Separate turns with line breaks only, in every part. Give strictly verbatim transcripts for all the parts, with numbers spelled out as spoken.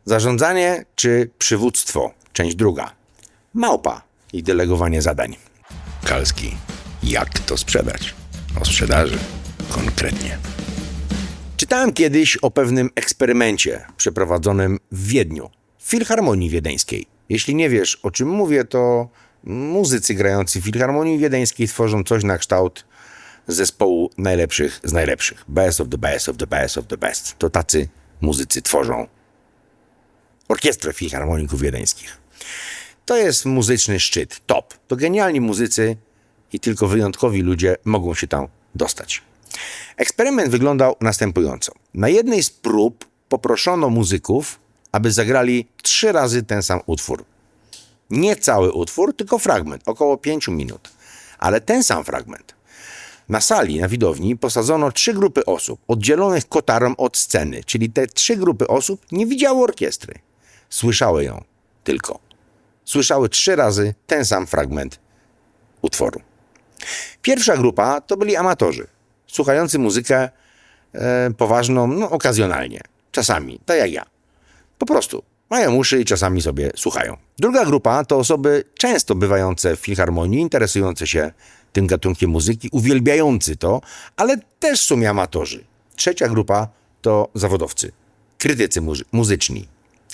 Zarządzanie czy przywództwo? Część druga. Małpa i delegowanie zadań.
Kalski. Jak to sprzedać? O sprzedaży. Konkretnie.
Czytałem kiedyś o pewnym eksperymencie przeprowadzonym w Wiedniu, w Filharmonii Wiedeńskiej. Jeśli nie wiesz, o czym mówię, to muzycy grający w Filharmonii Wiedeńskiej tworzą coś na kształt zespołu najlepszych z najlepszych. Best of the best of the best of the best. To tacy muzycy tworzą orkiestrę Filharmoników Wiedeńskich. To jest muzyczny szczyt, top. To genialni muzycy i tylko wyjątkowi ludzie mogą się tam dostać. Eksperyment wyglądał następująco. Na jednej z prób poproszono muzyków, aby zagrali trzy razy ten sam utwór. Nie cały utwór, tylko fragment, około pięciu minut. Ale ten sam fragment. Na sali, na widowni posadzono trzy grupy osób, oddzielonych kotarą od sceny, czyli te trzy grupy osób nie widziały orkiestry. Słyszały ją tylko. Słyszały trzy razy ten sam fragment utworu. Pierwsza grupa to byli amatorzy, słuchający muzykę e, poważną, no okazjonalnie, czasami, tak jak ja. Po prostu mają uszy i czasami sobie słuchają. Druga grupa to osoby często bywające w filharmonii, interesujące się tym gatunkiem muzyki, uwielbiający to, ale też w sumie amatorzy. Trzecia grupa to zawodowcy, krytycy muzy- muzyczni.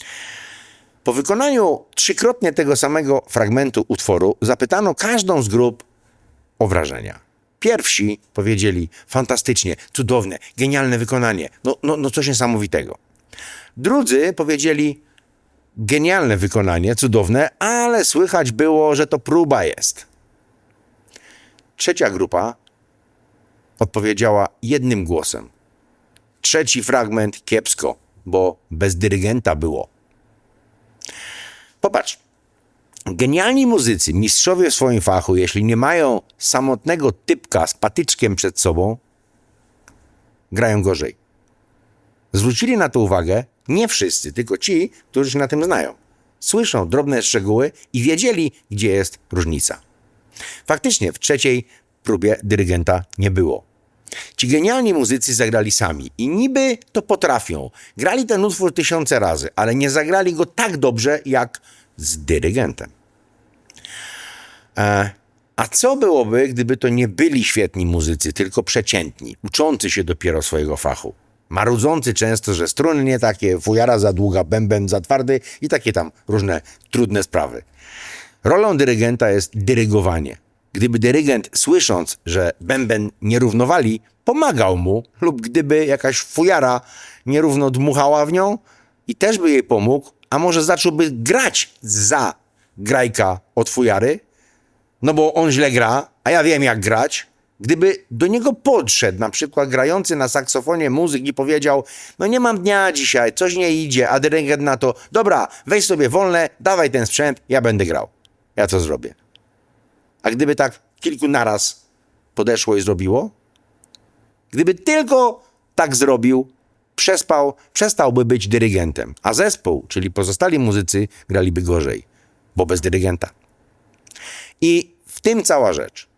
Po wykonaniu trzykrotnie tego samego fragmentu utworu zapytano każdą z grup o wrażenia. Pierwsi powiedzieli: fantastycznie, cudowne, genialne wykonanie, no, no, no coś niesamowitego. Drudzy powiedzieli: genialne wykonanie, cudowne, ale słychać było, że to próba jest. Trzecia grupa odpowiedziała jednym głosem: trzeci fragment kiepsko, bo bez dyrygenta było. Popatrz, genialni muzycy, mistrzowie w swoim fachu, jeśli nie mają samotnego typka z patyczkiem przed sobą, grają gorzej. Zwrócili na to uwagę nie wszyscy, tylko ci, którzy się na tym znają. Słyszą drobne szczegóły i wiedzieli, gdzie jest różnica. Faktycznie w trzeciej próbie dyrygenta nie było. Ci genialni muzycy zagrali sami i niby to potrafią. Grali ten utwór tysiące razy, ale nie zagrali go tak dobrze jak z dyrygentem. E, a co byłoby, gdyby to nie byli świetni muzycy, tylko przeciętni, uczący się dopiero swojego fachu? Marudzący często, że struny nie takie, fujara za długa, bęben za twardy i takie tam różne trudne sprawy. Rolą dyrygenta jest dyrygowanie. Gdyby dyrygent, słysząc, że bęben nie równowali, pomagał mu, lub gdyby jakaś fujara nierówno dmuchała w nią i też by jej pomógł, a może zacząłby grać za grajka od fujary, no bo on źle gra, a ja wiem jak grać. Gdyby do niego podszedł na przykład grający na saksofonie muzyk i powiedział: no nie mam dnia dzisiaj, coś nie idzie, a dyrygent na to: dobra, weź sobie wolne, dawaj ten sprzęt, ja będę grał. Ja to zrobię. A gdyby tak kilku naraz podeszło i zrobiło? Gdyby tylko tak zrobił, przespał, przestałby być dyrygentem, a zespół, czyli pozostali muzycy, graliby gorzej, bo bez dyrygenta. I w tym cała rzecz.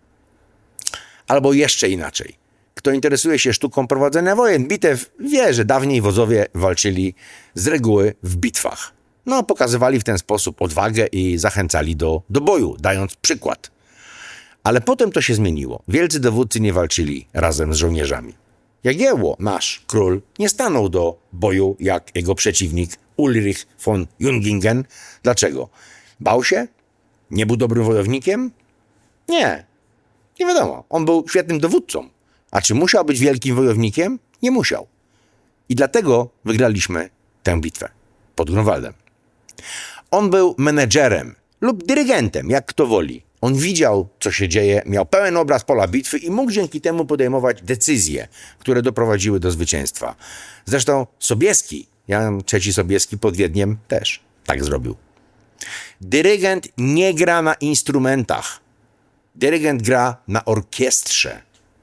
Albo jeszcze inaczej. Kto interesuje się sztuką prowadzenia wojen, bitew, wie, że dawniej wodzowie walczyli z reguły w bitwach. No, pokazywali w ten sposób odwagę i zachęcali do, do boju, dając przykład. Ale potem to się zmieniło. Wielcy dowódcy nie walczyli razem z żołnierzami. Jagiełło, nasz król, nie stanął do boju jak jego przeciwnik Ulrich von Jungingen. Dlaczego? Bał się? Nie był dobrym wojownikiem? Nie. Nie wiadomo. On był świetnym dowódcą. A czy musiał być wielkim wojownikiem? Nie musiał. I dlatego wygraliśmy tę bitwę pod Grunwaldem. On był menedżerem lub dyrygentem, jak kto woli. On widział, co się dzieje, miał pełen obraz pola bitwy i mógł dzięki temu podejmować decyzje, które doprowadziły do zwycięstwa. Zresztą Sobieski, Jan trzeci Sobieski pod Wiedniem też tak zrobił. Dyrygent nie gra na instrumentach. Dyrygent gra na orkiestrze.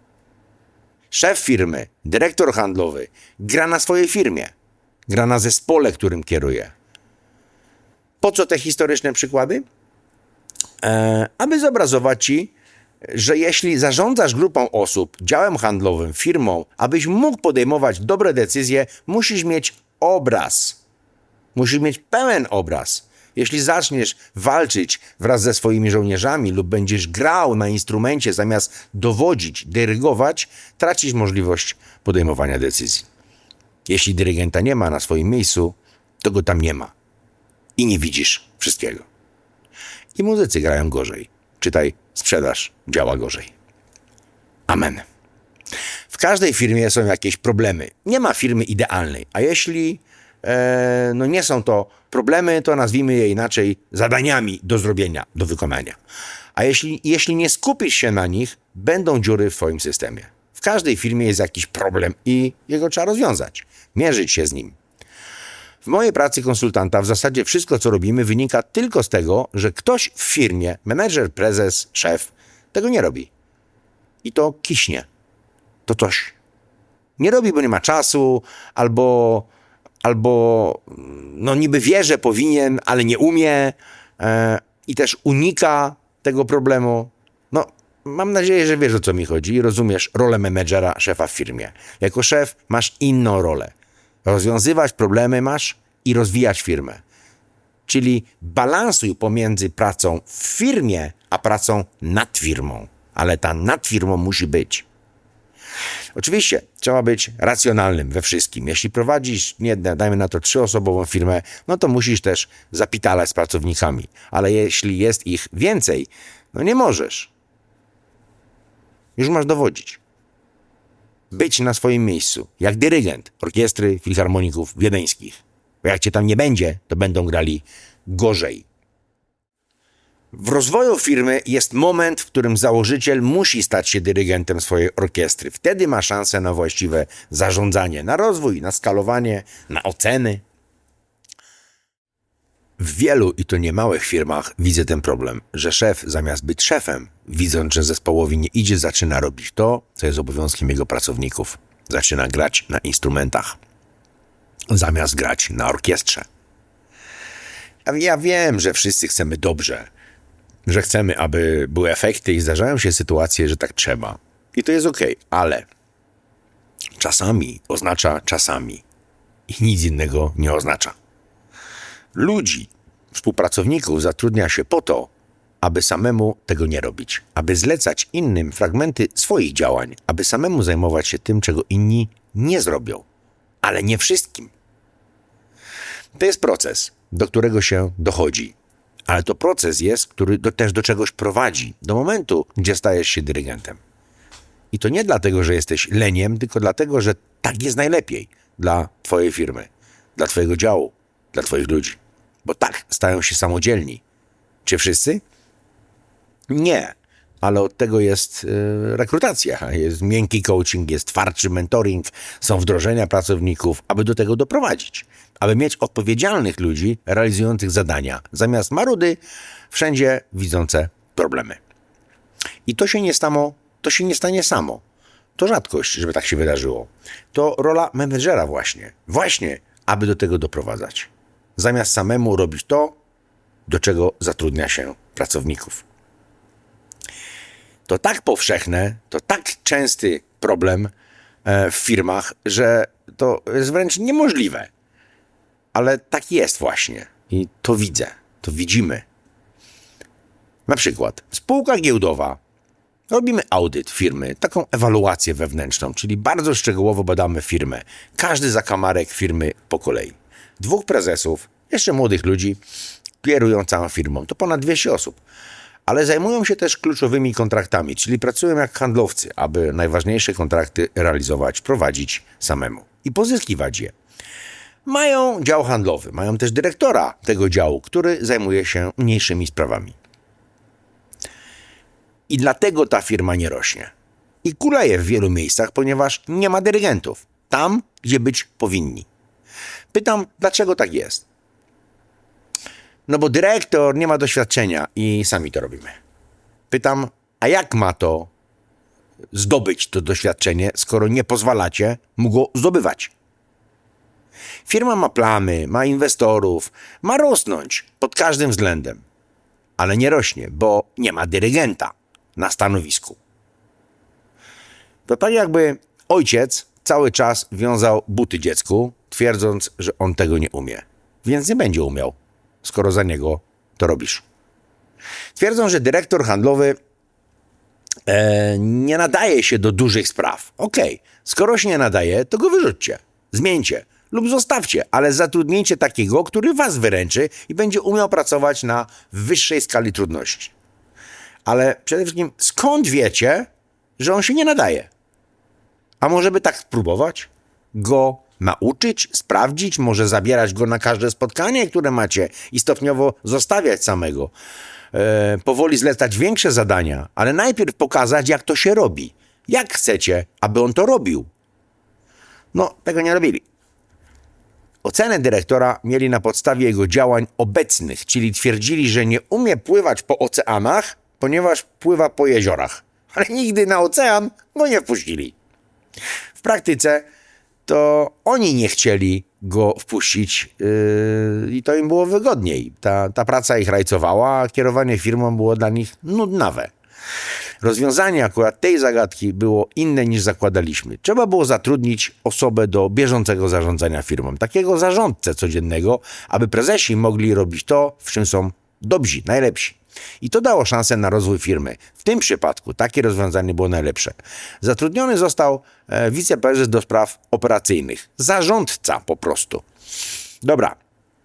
Szef firmy, dyrektor handlowy gra na swojej firmie. Gra na zespole, którym kieruje. Po co te historyczne przykłady? E, aby zobrazować ci, że jeśli zarządzasz grupą osób, działem handlowym, firmą, abyś mógł podejmować dobre decyzje, musisz mieć obraz. Musisz mieć pełen obraz. Jeśli zaczniesz walczyć wraz ze swoimi żołnierzami lub będziesz grał na instrumencie zamiast dowodzić, dyrygować, tracisz możliwość podejmowania decyzji. Jeśli dyrygenta nie ma na swoim miejscu, to go tam nie ma. I nie widzisz wszystkiego. I muzycy grają gorzej. Czytaj, sprzedaż działa gorzej. Amen. W każdej firmie są jakieś problemy. Nie ma firmy idealnej. A jeśli e, no nie są to problemy, to nazwijmy je inaczej zadaniami do zrobienia, do wykonania. A jeśli, jeśli nie skupisz się na nich, będą dziury w twoim systemie. W każdej firmie jest jakiś problem i jego trzeba rozwiązać. Mierzyć się z nim. W mojej pracy konsultanta w zasadzie wszystko, co robimy, wynika tylko z tego, że ktoś w firmie, menedżer, prezes, szef, tego nie robi. I to kiśnie. To coś. Nie robi, bo nie ma czasu, albo, albo no niby wie, że powinien, ale nie umie e, i też unika tego problemu. No, mam nadzieję, że wiesz, o co mi chodzi i rozumiesz rolę menedżera, szefa w firmie. Jako szef masz inną rolę. Rozwiązywać problemy masz i rozwijać firmę. Czyli balansuj pomiędzy pracą w firmie, a pracą nad firmą. Ale ta nad firmą musi być. Oczywiście trzeba być racjonalnym we wszystkim. Jeśli prowadzisz, nie, dajmy na to trzyosobową firmę, no to musisz też zapitalać z pracownikami. Ale jeśli jest ich więcej, no nie możesz. Już masz dowodzić. Być na swoim miejscu, jak dyrygent orkiestry filharmoników wiedeńskich. Bo jak cię tam nie będzie, to będą grali gorzej. W rozwoju firmy jest moment, w którym założyciel musi stać się dyrygentem swojej orkiestry. Wtedy ma szansę na właściwe zarządzanie, na rozwój, na skalowanie, na oceny. W wielu, i to nie małych firmach, widzę ten problem, że szef zamiast być szefem, widząc, że zespołowi nie idzie, zaczyna robić to, co jest obowiązkiem jego pracowników. Zaczyna grać na instrumentach, zamiast grać na orkiestrze. Ja wiem, że wszyscy chcemy dobrze, że chcemy, aby były efekty i zdarzają się sytuacje, że tak trzeba. I to jest okej, ale czasami oznacza czasami i nic innego nie oznacza. Ludzi, współpracowników zatrudnia się po to, aby samemu tego nie robić, aby zlecać innym fragmenty swoich działań, aby samemu zajmować się tym, czego inni nie zrobią, ale nie wszystkim. To jest proces, do którego się dochodzi, ale to proces jest, który do, też do czegoś prowadzi, do momentu, gdzie stajesz się dyrygentem. I to nie dlatego, że jesteś leniem, tylko dlatego, że tak jest najlepiej dla twojej firmy, dla twojego działu, dla twoich ludzi. Bo tak stają się samodzielni. Czy wszyscy? Nie, ale od tego jest yy, rekrutacja, jest miękki coaching, jest twardszy mentoring, są wdrożenia pracowników, aby do tego doprowadzić. Aby mieć odpowiedzialnych ludzi realizujących zadania, zamiast marudy, wszędzie widzące problemy. I to się nie stało, to się nie stanie samo. To rzadkość, żeby tak się wydarzyło. To rola menedżera właśnie. Właśnie, aby do tego doprowadzać. Zamiast samemu robić to, do czego zatrudnia się pracowników. To tak powszechne, to tak częsty problem w firmach, że to jest wręcz niemożliwe. Ale tak jest właśnie. I to widzę, to widzimy. Na przykład spółka giełdowa. Robimy audyt firmy, taką ewaluację wewnętrzną, czyli bardzo szczegółowo badamy firmę. Każdy zakamarek firmy po kolei. Dwóch prezesów, jeszcze młodych ludzi, kierują całą firmą. To ponad dwieście osób. Ale zajmują się też kluczowymi kontraktami, czyli pracują jak handlowcy, aby najważniejsze kontrakty realizować, prowadzić samemu i pozyskiwać je. Mają dział handlowy, mają też dyrektora tego działu, który zajmuje się mniejszymi sprawami. I dlatego ta firma nie rośnie. I kuleje w wielu miejscach, ponieważ nie ma dyrygentów. Tam, gdzie być powinni. Pytam, dlaczego tak jest? No bo dyrektor nie ma doświadczenia i sami to robimy. Pytam, a jak ma to zdobyć to doświadczenie, skoro nie pozwalacie mu go zdobywać? Firma ma plany, ma inwestorów, ma rosnąć pod każdym względem. Ale nie rośnie, bo nie ma dyrygenta na stanowisku. To tak jakby ojciec cały czas wiązał buty dziecku, twierdząc, że on tego nie umie. więc nie będzie umiał, skoro za niego to robisz. Twierdzą, że dyrektor handlowy e, nie nadaje się do dużych spraw. Okej, okay. Skoro się nie nadaje, to go wyrzućcie, zmieńcie lub zostawcie, ale zatrudnijcie takiego, który was wyręczy i będzie umiał pracować na wyższej skali trudności. Ale przede wszystkim skąd wiecie, że on się nie nadaje? A może by tak spróbować? Go nauczyć, sprawdzić, może zabierać go na każde spotkanie, które macie i stopniowo zostawiać samego. E, powoli zlecać większe zadania, ale najpierw pokazać, jak to się robi. Jak chcecie, aby on to robił? No, tego nie robili. Ocenę dyrektora mieli na podstawie jego działań obecnych, czyli twierdzili, że nie umie pływać po oceanach, ponieważ pływa po jeziorach. Ale nigdy na ocean go nie wpuścili. W praktyce to oni nie chcieli go wpuścić yy, i to im było wygodniej. Ta, ta praca ich rajcowała, a kierowanie firmą było dla nich nudnawe. Rozwiązanie akurat tej zagadki było inne niż zakładaliśmy. Trzeba było zatrudnić osobę do bieżącego zarządzania firmą, takiego zarządcę codziennego, aby prezesi mogli robić to, w czym są dobrzy, najlepsi. I to dało szansę na rozwój firmy. W tym przypadku takie rozwiązanie było najlepsze. Zatrudniony został e, wiceprezes do spraw operacyjnych. Zarządca po prostu. Dobra.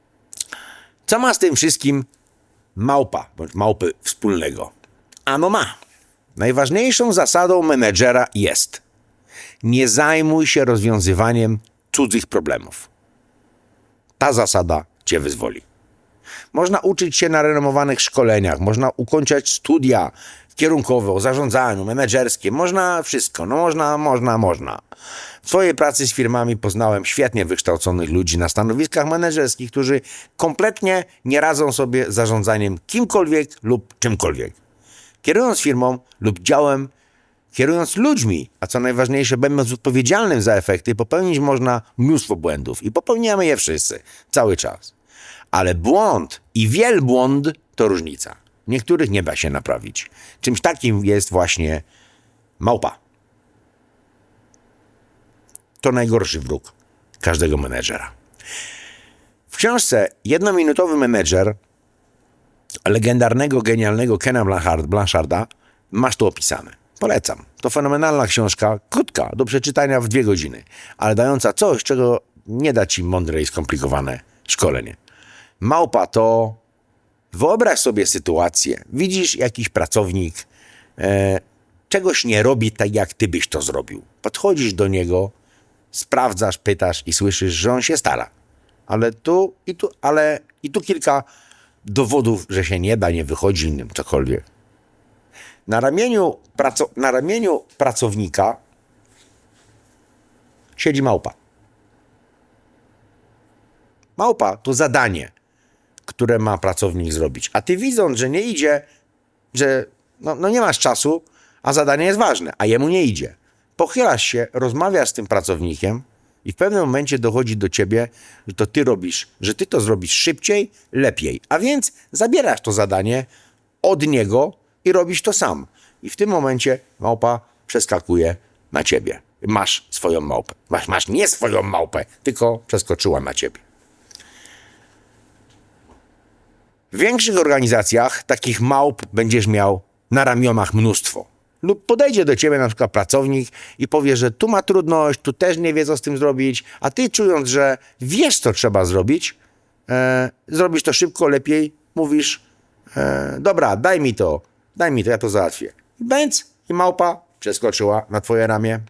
Co ma z tym wszystkim małpa, bądź małpy wspólnego? Ano ma. Najważniejszą zasadą menedżera jest: nie zajmuj się rozwiązywaniem cudzych problemów. Ta zasada cię wyzwoli. Można uczyć się na renomowanych szkoleniach, można ukończać studia kierunkowe o zarządzaniu, menedżerskie, można wszystko, no można, można, można. W swojej pracy z firmami poznałem świetnie wykształconych ludzi na stanowiskach menedżerskich, którzy kompletnie nie radzą sobie z zarządzaniem kimkolwiek lub czymkolwiek. Kierując firmą lub działem, kierując ludźmi, a co najważniejsze, będąc odpowiedzialnym za efekty, popełnić można mnóstwo błędów i popełniamy je wszyscy, cały czas. Ale błąd i wielbłąd to różnica. Niektórych nie da się naprawić. Czymś takim jest właśnie małpa. To najgorszy wróg każdego menedżera. W książce Jednominutowy menedżer legendarnego, genialnego Kena Blancharda masz to opisane. Polecam. To fenomenalna książka, krótka, do przeczytania w dwie godziny, ale dająca coś, czego nie da ci mądre i skomplikowane szkolenie. Małpa to, wyobraź sobie sytuację, widzisz jakiś pracownik e, czegoś nie robi tak, jak ty byś to zrobił. Podchodzisz do niego, sprawdzasz, pytasz i słyszysz, że on się stara. Ale tu i tu, ale i tu kilka dowodów, że się nie da, nie wychodzi innym, cokolwiek. Na ramieniu, praco, na ramieniu pracownika siedzi małpa. Małpa to zadanie, które ma pracownik zrobić. A ty, widząc, że nie idzie, że no, no nie masz czasu, a zadanie jest ważne, a jemu nie idzie. Pochylasz się, rozmawiasz z tym pracownikiem i w pewnym momencie dochodzi do ciebie, że to ty robisz, że ty to zrobisz szybciej, lepiej. A więc zabierasz to zadanie od niego i robisz to sam. I w tym momencie małpa przeskakuje na ciebie. Masz swoją małpę. Masz, masz nie swoją małpę, tylko przeskoczyła na ciebie. W większych organizacjach takich małp będziesz miał na ramionach mnóstwo. Lub podejdzie do ciebie na przykład pracownik i powie, że tu ma trudność, tu też nie wie, co z tym zrobić, a ty, czując, że wiesz, co trzeba zrobić, e, zrobisz to szybko, lepiej, mówisz, e, dobra, daj mi to, daj mi to, ja to załatwię. Bęc i małpa przeskoczyła na twoje ramię.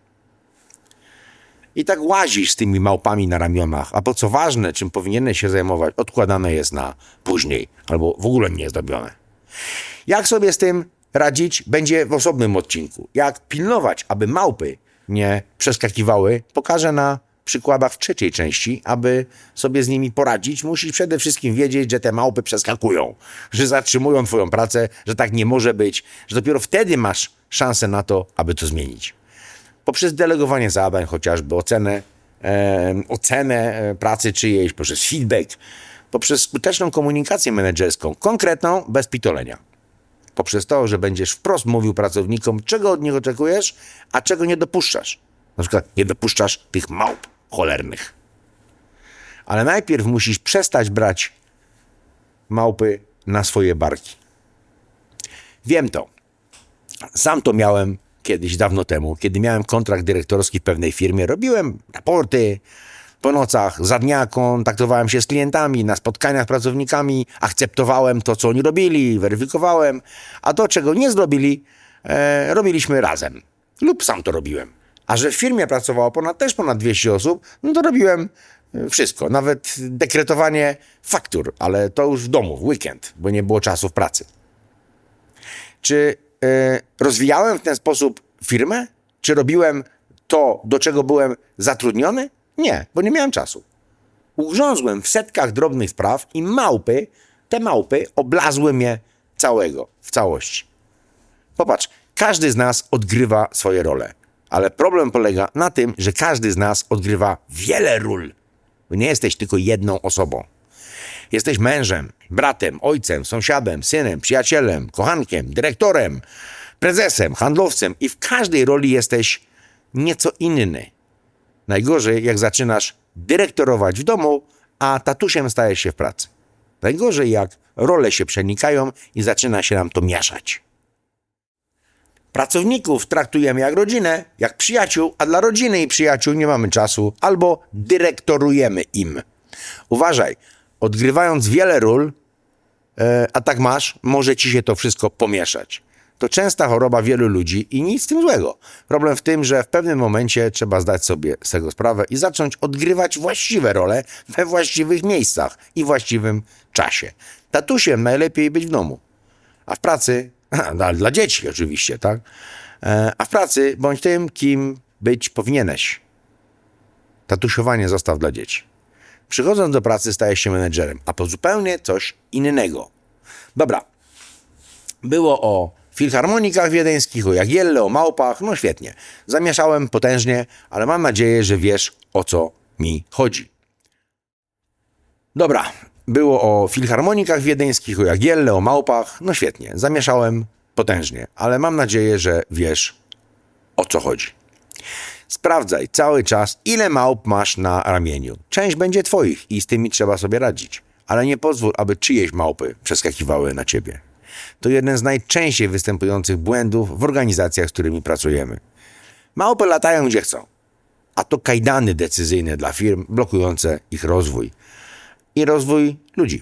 I tak łazisz z tymi małpami na ramionach, a po co ważne, czym powinieneś się zajmować, odkładane jest na później, albo w ogóle nie jest robione. Jak sobie z tym radzić, będzie w osobnym odcinku. Jak pilnować, aby małpy nie przeskakiwały, pokażę na przykładach w trzeciej części. Aby sobie z nimi poradzić, musisz przede wszystkim wiedzieć, że te małpy przeskakują, że zatrzymują twoją pracę, że tak nie może być, że dopiero wtedy masz szansę na to, aby to zmienić. Poprzez delegowanie zadań, chociażby ocenę, e, ocenę pracy czyjejś, poprzez feedback, poprzez skuteczną komunikację menedżerską, konkretną, bez pitolenia. Poprzez to, że będziesz wprost mówił pracownikom, czego od nich oczekujesz, a czego nie dopuszczasz. Na przykład nie dopuszczasz tych małp cholernych. Ale najpierw musisz przestać brać małpy na swoje barki. Wiem to. Sam to miałem kiedyś, dawno temu, kiedy miałem kontrakt dyrektorski w pewnej firmie. Robiłem raporty po nocach, za dnia kontaktowałem się z klientami, na spotkaniach z pracownikami, akceptowałem to, co oni robili, weryfikowałem, a to, czego nie zrobili, e, robiliśmy razem. Lub sam to robiłem. A że w firmie pracowało ponad, też ponad dwieście osób, no to robiłem wszystko. Nawet dekretowanie faktur, ale to już w domu, w weekend, bo nie było czasu w pracy. Czy e, rozwijałem w ten sposób firmę? Czy robiłem to, do czego byłem zatrudniony? Nie, bo nie miałem czasu. Ugrzązłem w setkach drobnych spraw i małpy, te małpy oblazły mnie całego, w całości. Popatrz, każdy z nas odgrywa swoje role, ale problem polega na tym, że każdy z nas odgrywa wiele ról. Bo nie jesteś tylko jedną osobą. Jesteś mężem, bratem, ojcem, sąsiadem, synem, przyjacielem, kochankiem, dyrektorem, prezesem, handlowcem i w każdej roli jesteś nieco inny. Najgorzej, jak zaczynasz dyrektorować w domu, a tatusiem stajesz się w pracy. Najgorzej, jak role się przenikają i zaczyna się nam to mieszać. Pracowników traktujemy jak rodzinę, jak przyjaciół, a dla rodziny i przyjaciół nie mamy czasu albo dyrektorujemy im. Uważaj, odgrywając wiele ról, e, a tak masz, może ci się to wszystko pomieszać. To częsta choroba wielu ludzi i nic z tym złego. Problem w tym, że w pewnym momencie trzeba zdać sobie z tego sprawę i zacząć odgrywać właściwe role we właściwych miejscach i właściwym czasie. Tatusiem najlepiej być w domu, a w pracy, a, dla dzieci oczywiście, tak? E, a w pracy bądź tym, kim być powinieneś. Tatusiowanie zostaw dla dzieci. Przychodząc do pracy stajesz się menedżerem, a to zupełnie coś innego. Dobra, było o filharmonikach wiedeńskich, o Jagielle, o małpach, no świetnie. Zamieszałem potężnie, ale mam nadzieję, że wiesz, o co mi chodzi. Dobra, było o filharmonikach wiedeńskich, o Jagielle, o małpach, no świetnie. Zamieszałem potężnie, ale mam nadzieję, że wiesz, o co chodzi. Sprawdzaj cały czas, ile małp masz na ramieniu. Część będzie twoich i z tymi trzeba sobie radzić. Ale nie pozwól, aby czyjeś małpy przeskakiwały na ciebie. To jeden z najczęściej występujących błędów w organizacjach, z którymi pracujemy. Małpy latają gdzie chcą, a to kajdany decyzyjne dla firm blokujące ich rozwój i rozwój ludzi.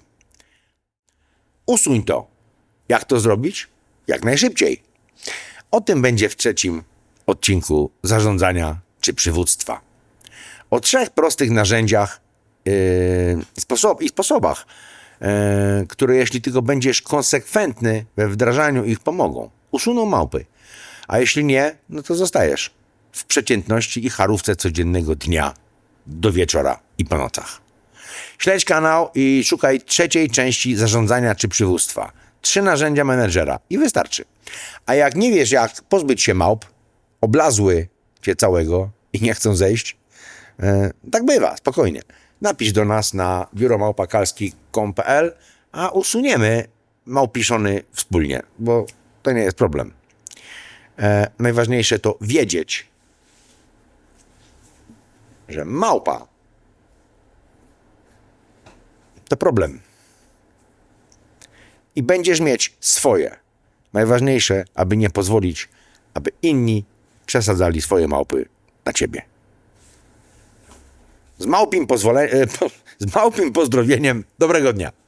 Usuń to. Jak to zrobić? Jak najszybciej. O tym będzie w trzecim odcinku zarządzania czy przywództwa. O trzech prostych narzędziach yy, sposob, i sposobach, yy, które jeśli tylko będziesz konsekwentny we wdrażaniu ich, pomogą. Usuną małpy. A jeśli nie, no to zostajesz w przeciętności i charówce codziennego dnia do wieczora i po nocach. Śledź kanał i szukaj trzeciej części zarządzania czy przywództwa. Trzy narzędzia menedżera i wystarczy. A jak nie wiesz, jak pozbyć się małp, oblazły cię całego i nie chcą zejść, e, tak bywa, spokojnie. Napisz do nas na biuro małpa kalski kropka com kropka p l, a usuniemy małpiszony wspólnie, bo to nie jest problem. E, najważniejsze to wiedzieć, że małpa to problem. I będziesz mieć swoje. Najważniejsze, aby nie pozwolić, aby inni przesadzali swoje małpy na ciebie. Z małpim, pozwole... z małpim pozdrowieniem, dobrego dnia.